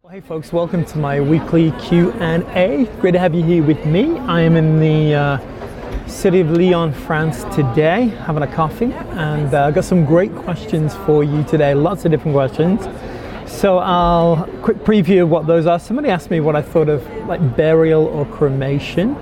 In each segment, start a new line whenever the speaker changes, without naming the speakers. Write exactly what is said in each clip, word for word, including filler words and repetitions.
Well, hey folks, welcome to my weekly Q and A. Great to have you here with me. I am in the uh, city of Lyon, France today, having a coffee, and uh, got some great questions for you today, lots of different questions. So I'll quick preview of what those are. Somebody asked me what I thought of like burial or cremation.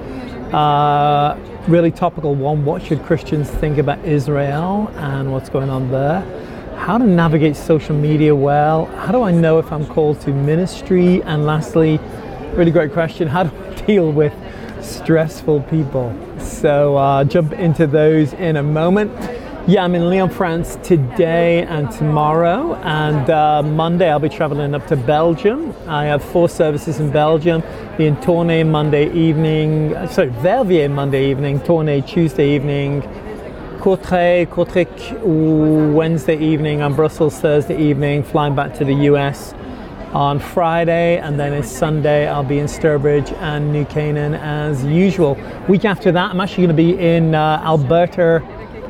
Uh, really topical one, what should Christians think about Israel and what's going on there? How to navigate social media well? How do I know if I'm called to ministry? And lastly, really great question, how do I deal with stressful people? So uh, jump into those in a moment. Yeah, I'm in Lyon, France today and tomorrow, and uh, Monday I'll be traveling up to Belgium. I have four services in Belgium, be in Tournai Monday evening, sorry, Verviers Monday evening, Tournai Tuesday evening, Courtrai, Kortrijk Wednesday evening, and Brussels Thursday evening, flying back to the U S on Friday, and then it's Sunday I'll be in Sturbridge and New Canaan as usual. Week after that I'm actually going to be in uh, Alberta,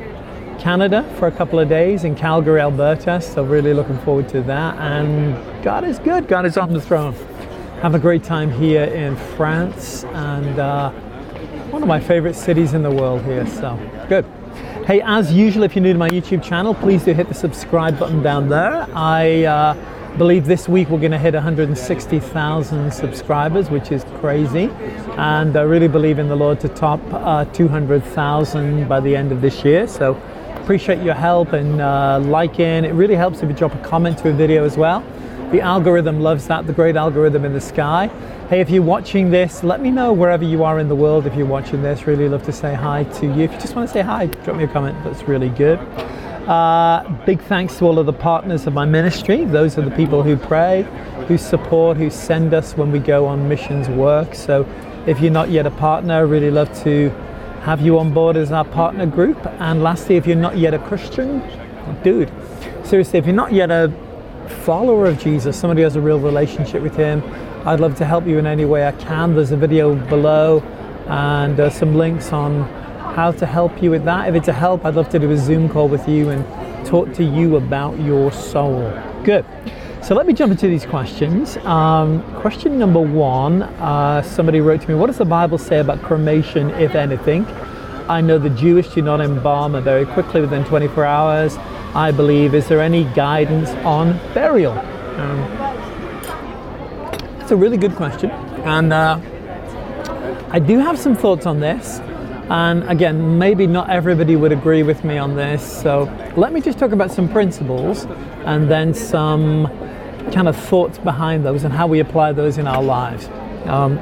Canada for a couple of days, in Calgary, Alberta, so really looking forward to that. And God is good, God is on the throne. Have a great time here in France, and uh, one of my favorite cities in the world here, so good. Hey, as usual, if you're new to my YouTube channel, please do hit the subscribe button down there. I uh, believe this week we're going to hit one hundred sixty thousand subscribers, which is crazy. And I really believe in the Lord to top uh, two hundred thousand by the end of this year. So appreciate your help and uh, liking. It really helps if you drop a comment to a video as well. The algorithm loves that, the great algorithm in the sky. Hey, if you're watching this, let me know wherever you are in the world if you're watching this. Really love to say hi to you. If you just want to say hi, drop me a comment. That's really good. Uh, big thanks to all of the partners of my ministry. Those are the people who pray, who support, who send us when we go on missions work. So if you're not yet a partner, I really love to have you on board as our partner group. And lastly, if you're not yet a Christian, dude, seriously, if you're not yet a follower of Jesus, somebody who has a real relationship with him, I'd love to help you in any way I can. There's a video below and uh, some links on how to help you with that. If it's a help, I'd love to do a Zoom call with you and talk to you about your soul. Good. So let me jump into these questions. Um, question number one, uh, somebody wrote to me, what does the Bible say about cremation, if anything? I know the Jewish do not embalm very quickly within twenty-four hours. I believe, is there any guidance on burial? Um, it's a really good question, and uh, I do have some thoughts on this, and again, maybe not everybody would agree with me on this, so let me just talk about some principles and then some kind of thoughts behind those and how we apply those in our lives. Um,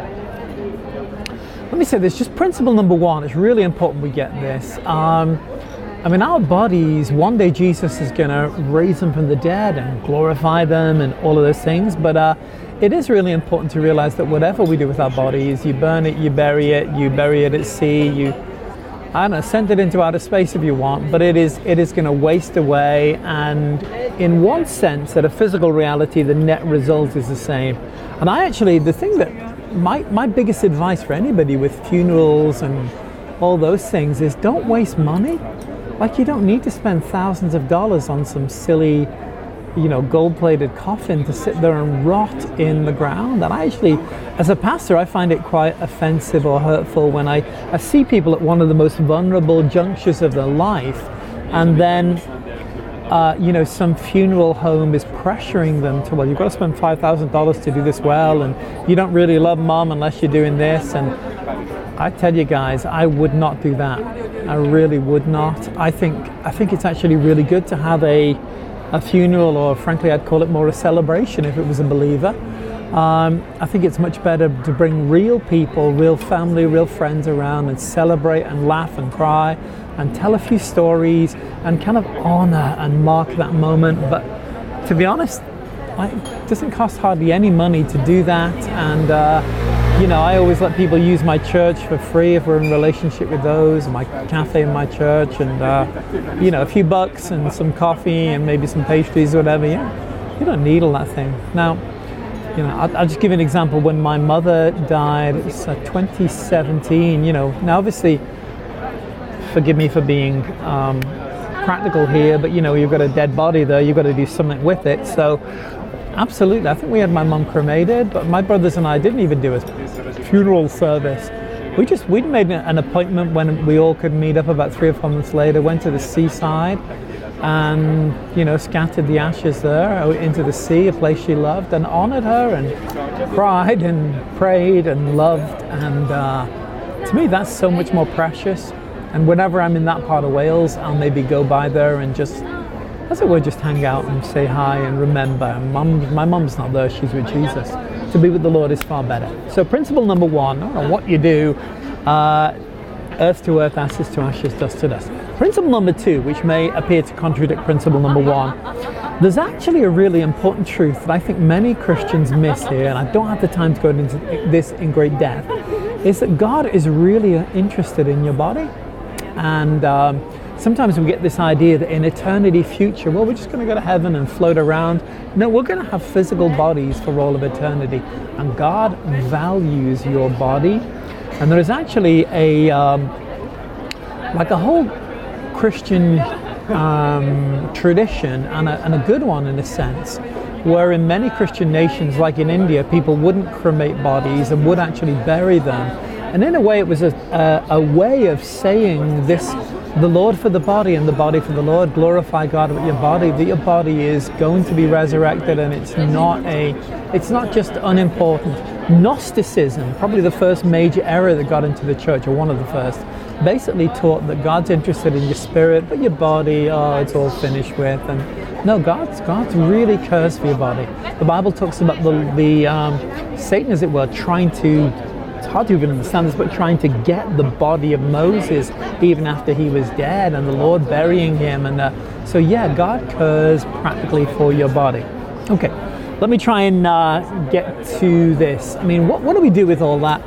let me say this, just principle number one, it's really important we get this. Um, I mean, our bodies, one day Jesus is going to raise them from the dead and glorify them and all of those things. But uh, it is really important to realize that whatever we do with our bodies, you burn it, you bury it, you bury it at sea, you, I don't know, send it into outer space if you want, but it is it is going to waste away. And in one sense, at a physical reality, the net result is the same. And I actually, the thing that, my, my biggest advice for anybody with funerals and all those things is don't waste money. Like, you don't need to spend thousands of dollars on some silly, you know, gold-plated coffin to sit there and rot in the ground. And I actually, as a pastor, I find it quite offensive or hurtful when I, I see people at one of the most vulnerable junctures of their life, and then, uh, you know, some funeral home is pressuring them to, well, you've got to spend five thousand dollars to do this well, and you don't really love mom unless you're doing this. And I tell you guys, I would not do that. I really would not. I think I think it's actually really good to have a a funeral, or frankly I'd call it more a celebration if it was a believer. Um, I think it's much better to bring real people, real family, real friends around and celebrate and laugh and cry and tell a few stories and kind of honor and mark that moment. But to be honest, it doesn't cost hardly any money to do that. And uh, you know, I always let people use my church for free if we're in relationship with those, my cafe in my church, and uh, you know, a few bucks and some coffee and maybe some pastries or whatever. Yeah, you don't need all that thing. Now, you know, I'll, I'll just give you an example. When my mother died, it was uh, twenty seventeen. You know, now obviously, forgive me for being um, practical here, but you know, you've got a dead body there, you've got to do something with it. So absolutely. I think we had my mum cremated, but my brothers and I didn't even do a funeral service. We just, we'd made an appointment when we all could meet up about three or four months later, went to the seaside and, you know, scattered the ashes there into the sea, a place she loved, and honored her and cried and prayed and loved. And uh, to me, that's so much more precious. And whenever I'm in that part of Wales, I'll maybe go by there and just, as it were, just hang out and say hi and remember. Mum, my mum's not there, she's with Jesus. To be with the Lord is far better. So principle number one, I don't know what you do, uh, earth to earth, ashes to ashes, dust to dust. Principle number two, which may appear to contradict principle number one, there's actually a really important truth that I think many Christians miss here, and I don't have the time to go into this in great depth, is that God is really interested in your body. And um, sometimes we get this idea that in eternity future, well, we're just going to go to heaven and float around. No, we're going to have physical bodies for all of eternity. And God values your body. And there is actually a, um, like a whole Christian um, tradition, and a, and a good one in a sense, where in many Christian nations, like in India, people wouldn't cremate bodies and would actually bury them. And in a way, it was a, a, a way of saying this, the Lord for the body and the body for the Lord. Glorify God with your body, that your body is going to be resurrected, and it's not a, it's not just unimportant. Gnosticism, probably the first major error that got into the church, or one of the first, basically taught that God's interested in your spirit, but your body, oh, it's all finished with. And no, God's God's really cares for your body. The Bible talks about the, the um, Satan, as it were, trying to, it's hard to even understand this, but trying to get the body of Moses even after he was dead, and the Lord burying him. And uh, so yeah, God cares practically for your body. Okay, let me try and uh, get to this. I mean, what, what do we do with all that?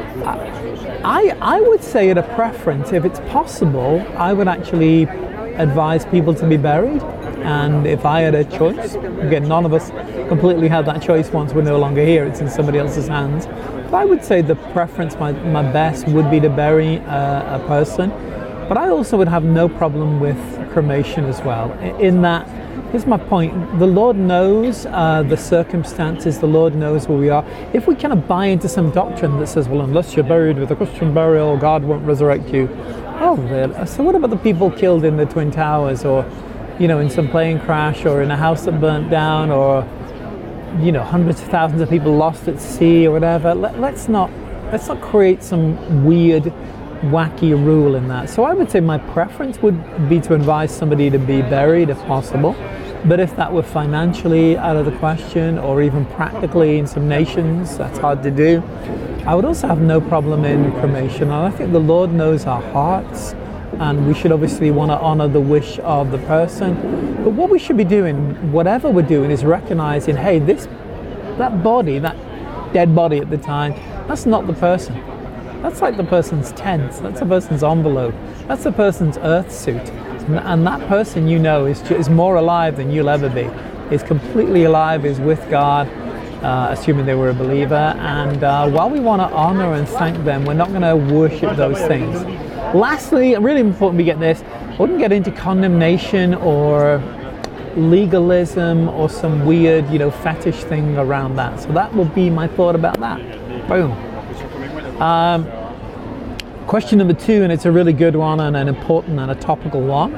I, I would say at a preference, if it's possible, I would actually advise people to be buried. And if I had a choice, again, none of us completely had that choice once we're no longer here, it's in somebody else's hands. But I would say the preference, my, my best, would be to bury a, a person. But I also would have no problem with cremation as well, in that, here's my point, the Lord knows uh, the circumstances, the Lord knows where we are. If we kind of buy into some doctrine that says, well, unless you're buried with a Christian burial, God won't resurrect you. Oh, really? So what about the people killed in the Twin Towers, or, you know, in some plane crash, or in a house that burnt down, or, you know, hundreds of thousands of people lost at sea, or whatever? Let, let's not, let's not create some weird, wacky rule in that. So I would say my preference would be to advise somebody to be buried if possible. But if that were financially out of the question, or even practically in some nations, that's hard to do, I would also have no problem in cremation. And I think the Lord knows our hearts, and we should obviously want to honor the wish of the person. But what we should be doing, whatever we're doing, is recognizing, hey, this, that body, that dead body at the time, that's not the person. That's like the person's tent, that's the person's envelope, that's the person's earth suit. And that person, you know, is, is more alive than you'll ever be. Is completely alive, is with God, uh, assuming they were a believer. And uh, while we want to honor and thank them, we're not going to worship those things. Lastly, really important we get this, I wouldn't get into condemnation or legalism or some weird, you know, fetish thing around that. So that would be my thought about that. Boom. Um, question number two, and it's a really good one and an important and a topical one,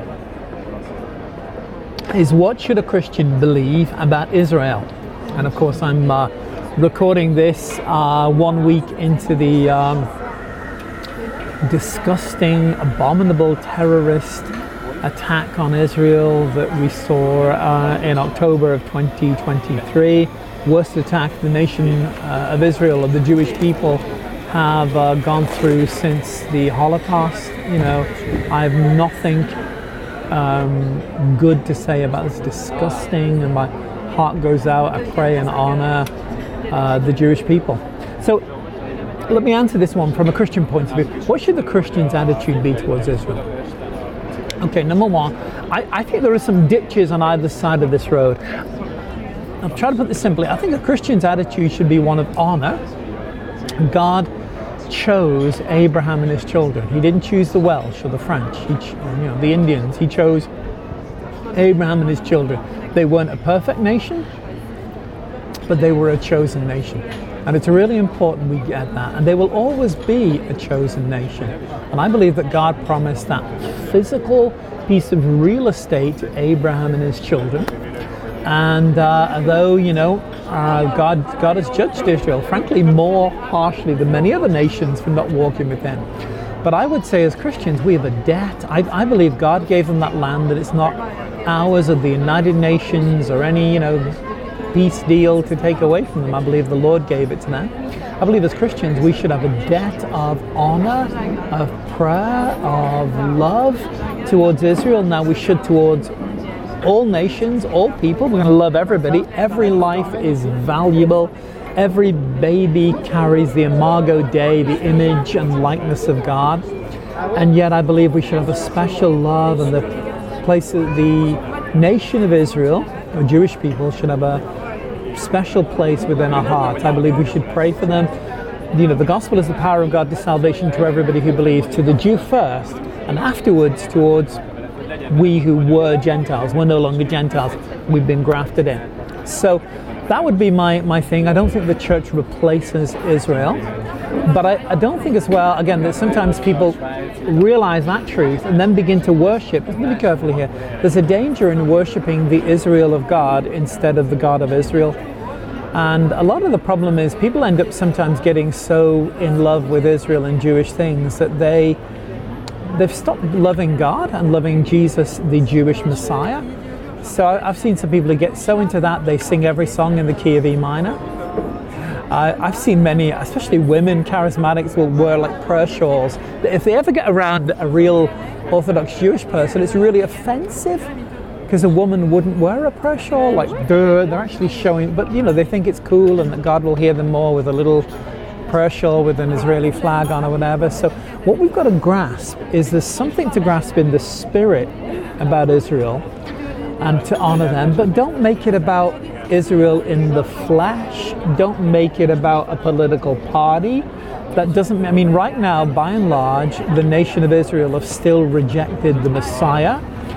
is what should a Christian believe about Israel? And of course, I'm uh, recording this uh, one week into the um, disgusting, abominable terrorist attack on Israel that we saw uh, in October of twenty twenty-three. Worst attack the nation uh, of Israel, of the Jewish people, have uh, gone through since the Holocaust. You know, I have nothing um, good to say about this. Disgusting, and my heart goes out. I pray and honor uh, the Jewish people. So let me answer this one from a Christian point of view. What should the Christian's attitude be towards Israel? Okay, number one, I, I think there are some ditches on either side of this road. I'll try to put this simply. I think a Christian's attitude should be one of honor. God chose Abraham and his children. He didn't choose the Welsh or the French, he ch- you know, the Indians. He chose Abraham and his children. They weren't a perfect nation. but they were a chosen nation. And it's really important we get that. And they will always be a chosen nation. And I believe that God promised that physical piece of real estate to Abraham and his children. And uh, though, you know, uh, God, God has judged Israel, frankly, more harshly than many other nations for not walking with him. But I would say as Christians, we have a debt. I, I believe God gave them that land, that it's not ours or the United Nations or any, you know, peace deal to take away from them. I believe the Lord gave it to them. I believe as Christians we should have a debt of honor, of prayer, of love towards Israel. Now we should towards all nations, all people. We're going to love everybody. Every life is valuable. Every baby carries the imago Dei, the image and likeness of God. And yet I believe we should have a special love, and the place of the nation of Israel, or Jewish people, should have a special place within our hearts. I believe we should pray for them. You know, the gospel is the power of God to salvation to everybody who believes, to the Jew first, and afterwards towards we who were Gentiles. We're no longer Gentiles. We've been grafted in. So that would be my, my thing. I don't think the church replaces Israel. But I, I don't think as well, again, that sometimes people realize that truth and then begin to worship. Let's be careful here. There's a danger in worshiping the Israel of God instead of the God of Israel. And a lot of the problem is people end up sometimes getting so in love with Israel and Jewish things that they, they've stopped loving God and loving Jesus, the Jewish Messiah. So I've seen some people who get so into that, they sing every song in the key of E minor. Uh, I've seen many, especially women, charismatics will wear like prayer shawls. If they ever get around a real Orthodox Jewish person, it's really offensive because a woman wouldn't wear a prayer shawl. Like, duh, they're actually showing, but you know, they think it's cool and that God will hear them more with a little prayer shawl with an Israeli flag on or whatever. So what we've got to grasp is there's something to grasp in the spirit about Israel and to honor them, but don't make it about Israel in the flesh. Don't make it about a political party. That doesn't, I mean, right now, by and large, the nation of Israel have still rejected the Messiah.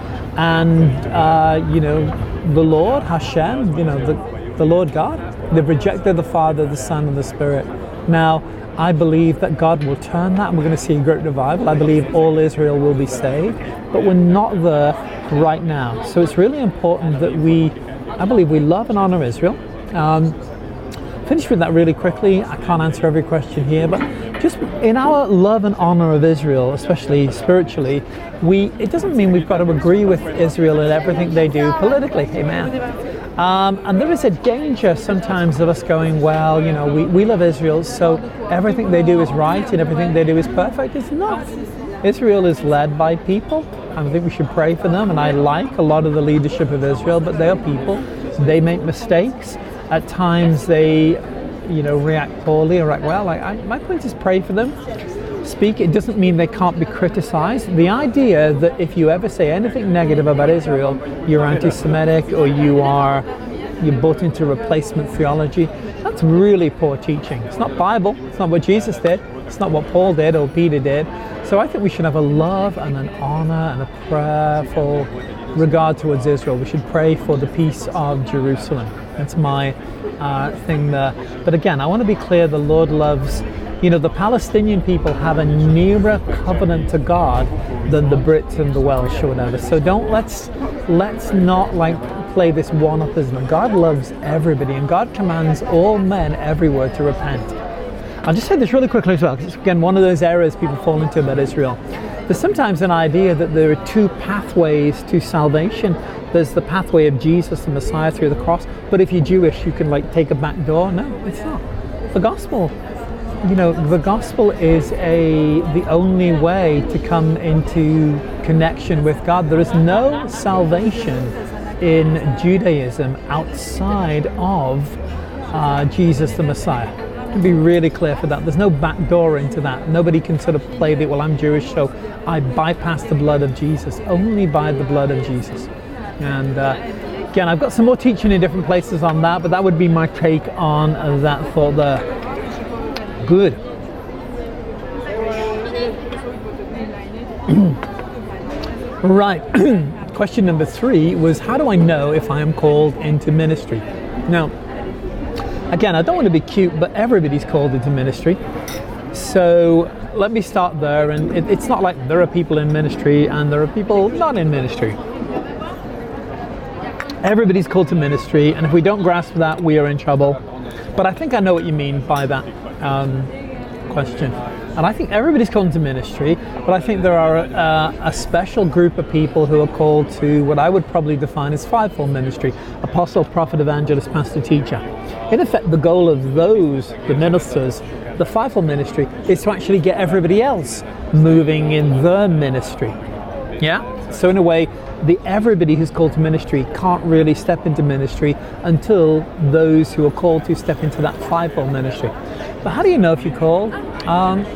And, uh, you know, the Lord, Hashem, you know, the, the Lord God, they've rejected the Father, the Son, and the Spirit. Now, I believe that God will turn that and we're going to see a great revival. I believe all Israel will be saved, but we're not there right now. So it's really important that we, I believe we love and honor Israel. Um, finish with that really quickly. I can't answer every question here, but just in our love and honor of Israel, especially spiritually, we it doesn't mean we've got to agree with Israel in everything they do politically. Amen. Um, and there is a danger sometimes of us going, well, you know, we, we love Israel, so everything they do is right and everything they do is perfect. It's not. Israel is led by people. I think we should pray for them, and I like a lot of the leadership of Israel, but they are people. They make mistakes. At times they, you know, react poorly or react well. Like, I, my point is pray for them. Speak. It doesn't mean they can't be criticized. The idea that if you ever say anything negative about Israel, you're anti-Semitic or you are, you're bought into replacement theology, that's really poor teaching. It's not Bible. It's not what Jesus did. It's not what Paul did or Peter did. So I think we should have a love and an honor and a prayerful regard towards Israel. We should pray for the peace of Jerusalem. That's my uh, thing there. But again, I want to be clear, the Lord loves, you know, the Palestinian people have a nearer covenant to God than the Brits and the Welsh or whatever. So don't, let's, let's not like play this one-upism. God loves everybody and God commands all men everywhere to repent. I'll just say this really quickly as well, because it's, again, one of those errors people fall into about Israel. There's sometimes an idea that there are two pathways to salvation. There's the pathway of Jesus, the Messiah, through the cross. But if you're Jewish, you can like take a back door. No, it's not. The gospel, you know, the gospel is a the only way to come into connection with God. There is no salvation in Judaism outside of uh, Jesus, the Messiah. To be really clear for that. There's no back door into that. Nobody can sort of play the, well, I'm Jewish, so I bypass the blood of Jesus. Only by the blood of Jesus. And uh, again, I've got some more teaching in different places on that, but that would be my take on that thought there. Good. Right. Question number three was, how do I know if I am called into ministry? Now, Again, I don't want to be cute, but everybody's called into ministry. So let me start there. And it, it's not like there are people in ministry and there are people not in ministry. Everybody's called to ministry, and if we don't grasp that, we are in trouble. But I think I know what you mean by that um, question. And I think everybody's called to ministry, but I think there are a, a special group of people who are called to what I would probably define as fivefold ministry: apostle, prophet, evangelist, pastor, teacher. In effect, the goal of those, the ministers, the fivefold ministry, is to actually get everybody else moving in their ministry. Yeah? So in a way, the everybody who's called to ministry can't really step into ministry until those who are called to step into that fivefold ministry. But how do you know if you're called? Um,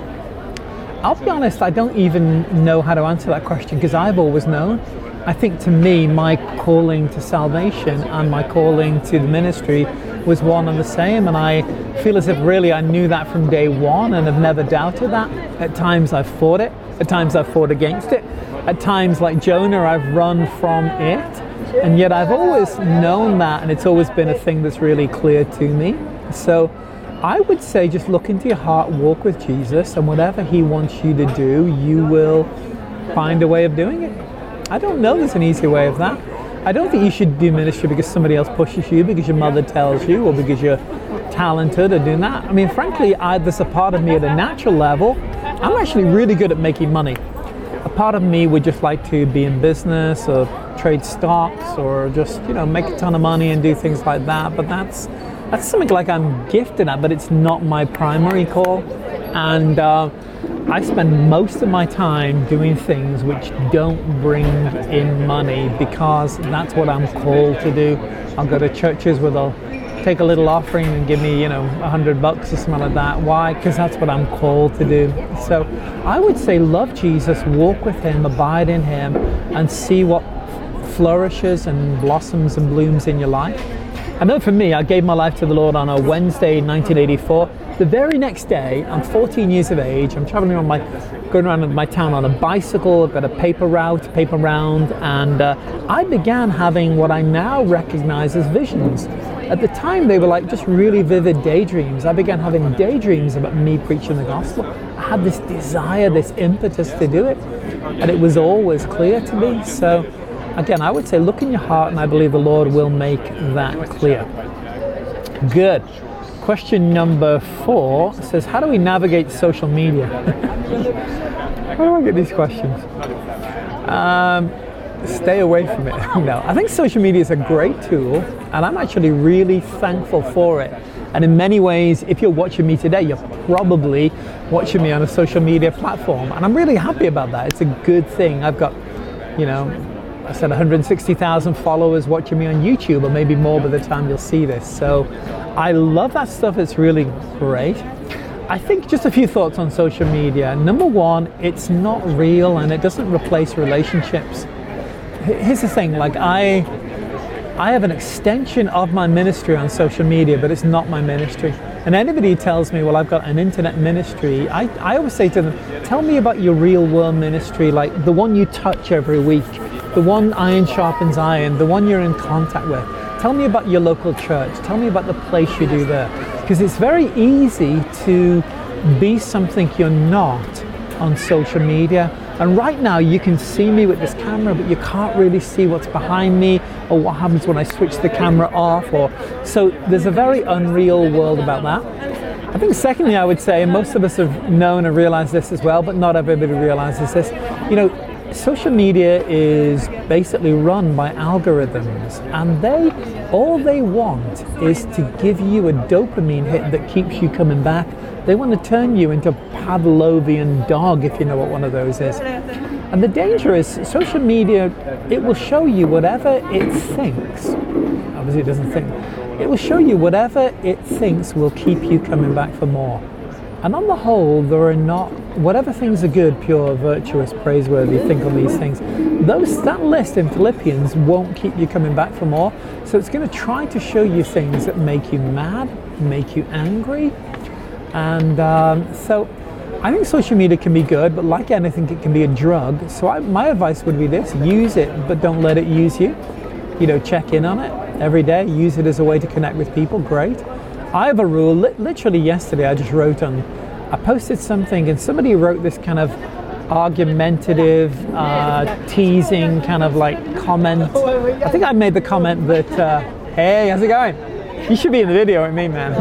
I'll be honest, I don't even know how to answer that question, because I've always known. I think to me, my calling to salvation and my calling to the ministry was one and the same, and I feel as if really I knew that from day one and have never doubted that. At times I've fought it, at times I've fought against it, at times like Jonah I've run from it, and yet I've always known that, and it's always been a thing that's really clear to me. So I would say just look into your heart, walk with Jesus, and whatever he wants you to do, you will find a way of doing it. I don't know there's an easier way of that. I don't think you should do ministry because somebody else pushes you, because your mother tells you, or because you're talented at doing that. I mean, frankly, I, there's a part of me at a natural level, I'm actually really good at making money. A part of me would just like to be in business or trade stocks or just, you know, make a ton of money and do things like that. But that's that's something like I'm gifted at, but it's not my primary call. And uh, I spend most of my time doing things which don't bring in money, because that's what I'm called to do. I'll go to churches where they'll take a little offering and give me, you know, a hundred bucks or something like that. Why? Because that's what I'm called to do. So I would say love Jesus, walk with him, abide in him, and see what flourishes and blossoms and blooms in your life. I know for me, I gave my life to the Lord on a Wednesday in nineteen eighty-four. The very next day, I'm fourteen years of age, I'm traveling around my, going around my town on a bicycle, I've got a paper route, paper round, and uh, I began having what I now recognize as visions. At the time, they were like just really vivid daydreams. I began having daydreams about me preaching the gospel. I had this desire, this impetus to do it, and it was always clear to me. So again, I would say look in your heart, and I believe the Lord will make that clear. Good. Question number four says, how do we navigate social media? How do I get these questions? Um, stay away from it. No, I think social media is a great tool, and I'm actually really thankful for it. And in many ways, if you're watching me today, you're probably watching me on a social media platform, and I'm really happy about that. It's a good thing. I've got, you know, I said one hundred sixty thousand followers watching me on YouTube, or maybe more by the time you'll see this. So I love that stuff. It's really great. I think just a few thoughts on social media. Number one, it's not real, and it doesn't replace relationships. Here's the thing, like I, I have an extension of my ministry on social media, but it's not my ministry. And anybody who tells me, well, I've got an internet ministry, I, I always say to them, tell me about your real world ministry, like the one you touch every week, the one iron sharpens iron, the one you're in contact with. Tell me about your local church. Tell me about the place you do there. Because it's very easy to be something you're not on social media. And right now you can see me with this camera, but you can't really see what's behind me or what happens when I switch the camera off. Or so there's a very unreal world about that. I think secondly, I would say, and most of us have known and realized this as well, but not everybody realizes this, you know, social media is basically run by algorithms, and they all they want is to give you a dopamine hit that keeps you coming back. They want to turn you into a Pavlovian dog, if you know what one of those is. And the danger is social media, it will show you whatever it thinks. Obviously it doesn't think. It will show you whatever it thinks will keep you coming back for more. And on the whole, there are not, whatever things are good, pure, virtuous, praiseworthy, think on these things, those that list in Philippians won't keep you coming back for more. So it's going to try to show you things that make you mad, make you angry. And um, so I think social media can be good, but like anything, it can be a drug. So I, my advice would be this: use it, but don't let it use you. You know, check in on it every day. Use it as a way to connect with people, great. I have a rule. Li- literally yesterday, I just wrote on. I posted something, and somebody wrote this kind of argumentative, uh, teasing kind of like comment. I think I made the comment that, uh, "Hey, how's it going? You should be in the video with me, man."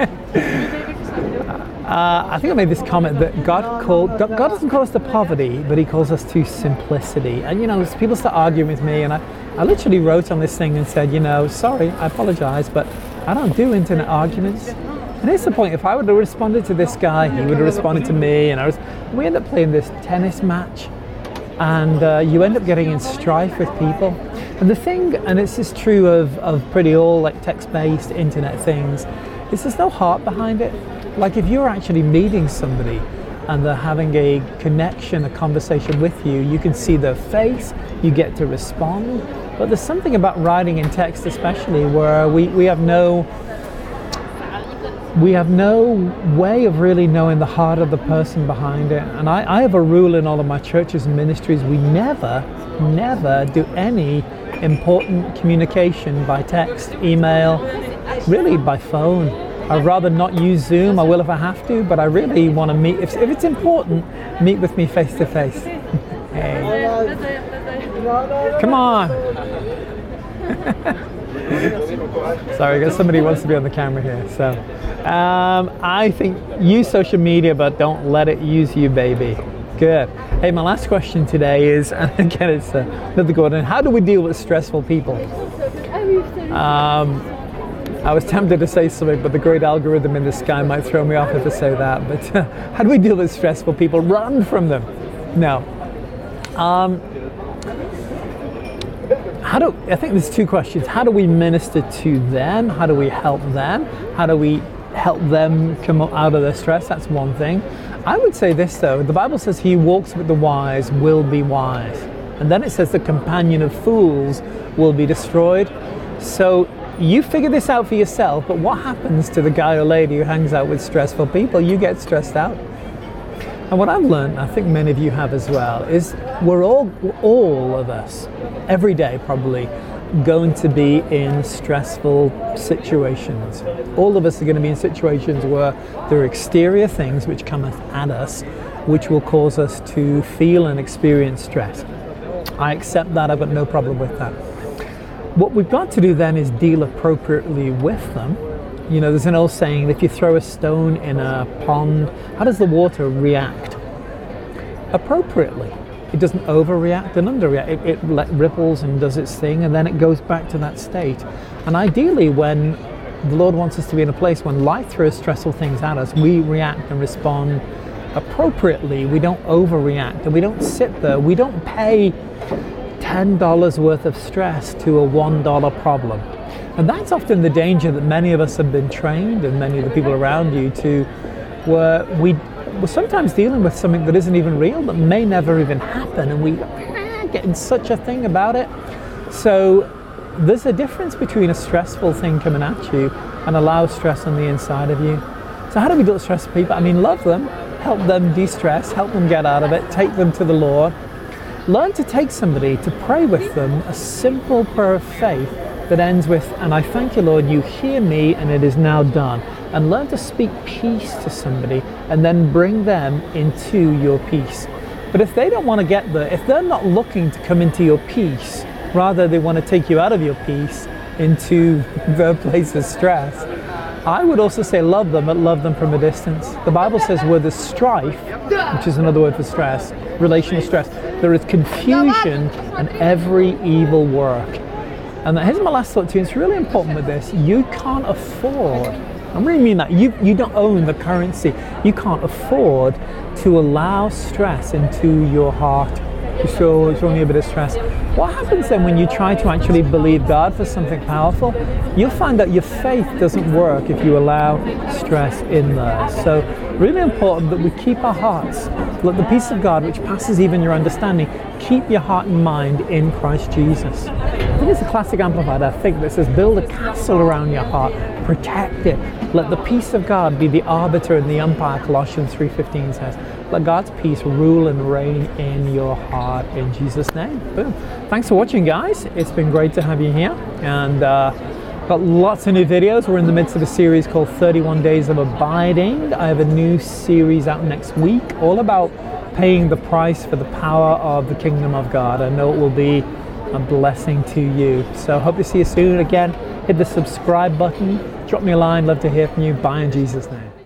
Uh, I think I made this comment that God called God, God doesn't call us to poverty, but He calls us to simplicity. And you know, people start arguing with me, and I, I literally wrote on this thing and said, you know, sorry, I apologize, but I don't do internet arguments. And here's the point: if I would have responded to this guy, he would have responded to me, and I was. We end up playing this tennis match, and uh, you end up getting in strife with people. And the thing, and this is true of of pretty all like text-based internet things, is there's no heart behind it. Like if you're actually meeting somebody and they're having a connection, a conversation with you, you can see their face, you get to respond. But there's something about writing in text especially where we, we have no we have no way of really knowing the heart of the person behind it. And I, I have a rule in all of my churches and ministries: we never, never do any important communication by text, email, really by phone. I'd rather not use Zoom. I will if I have to, but I really want to meet. If, if it's important, meet with me face to face. Hey. Come on. Sorry, I guess somebody wants to be on the camera here. So um, I think use social media, but don't let it use you, baby. Good. Hey, my last question today is, and again, it's uh, another good one. How do we deal with stressful people? Um, I was tempted to say something, but the great algorithm in the sky might throw me off if I say that. But uh, how do we deal with stressful people? Run from them. No. Um, how do I think there's two questions. How do we minister to them? How do we help them? How do we help them come out of their stress? That's one thing. I would say this though. The Bible says he who walks with the wise will be wise. And then it says the companion of fools will be destroyed. So you figure this out for yourself, but what happens to the guy or lady who hangs out with stressful people? You get stressed out. And what I've learned, I think many of you have as well, is we're all, all of us, every day probably, going to be in stressful situations. All of us are going to be in situations where there are exterior things which come at us, which will cause us to feel and experience stress. I accept that. I've got no problem with that. What we've got to do then is deal appropriately with them. You know, there's an old saying, if you throw a stone in a pond, how does the water react? Appropriately. It doesn't overreact and underreact. It, it let, ripples and does its thing, and then it goes back to that state. And ideally, when the Lord wants us to be in a place when life throws stressful things at us, we react and respond appropriately. We don't overreact, and we don't sit there. We don't pay ten dollars worth of stress to a one dollar problem. And that's often the danger that many of us have been trained, and many of the people around you, to where we, we're sometimes dealing with something that isn't even real, that may never even happen, and we get in such a thing about it. So there's a difference between a stressful thing coming at you and allow stress on the inside of you. So how do we deal with stressful people? I mean, love them, help them de-stress, help them get out of it, take them to the Lord. Learn to take somebody, to pray with them, a simple prayer of faith that ends with, and I thank you, Lord, you hear me and it is now done. And learn to speak peace to somebody and then bring them into your peace. But if they don't want to get there, if they're not looking to come into your peace, rather they want to take you out of your peace into their place of stress, I would also say love them, but love them from a distance. The Bible says where there's strife, which is another word for stress, relational stress, there is confusion and every evil work. And here's my last thought to you. It's really important with this. You can't afford, I really mean that, you, you don't own the currency. You can't afford to allow stress into your heart. You show it's only a bit of stress. What happens then when you try to actually believe God for something powerful? You'll find that your faith doesn't work if you allow stress in there. So really important that we keep our hearts, let the peace of God, which passes even your understanding, keep your heart and mind in Christ Jesus. I think it's a classic amplified, I think, that says build a castle around your heart, protect it. Let the peace of God be the arbiter and the umpire, Colossians three fifteen says. Let God's peace rule and reign in your heart in Jesus' name. Boom. Thanks for watching, guys. It's been great to have you here. And uh, Got lots of new videos. We're in the midst of a series called thirty-one Days of Abiding. I have a new series out next week, all about paying the price for the power of the kingdom of God. I know it will be a blessing to you. So hope to see you soon. Again, hit the subscribe button, drop me a line, love to hear from you. Bye in Jesus' name.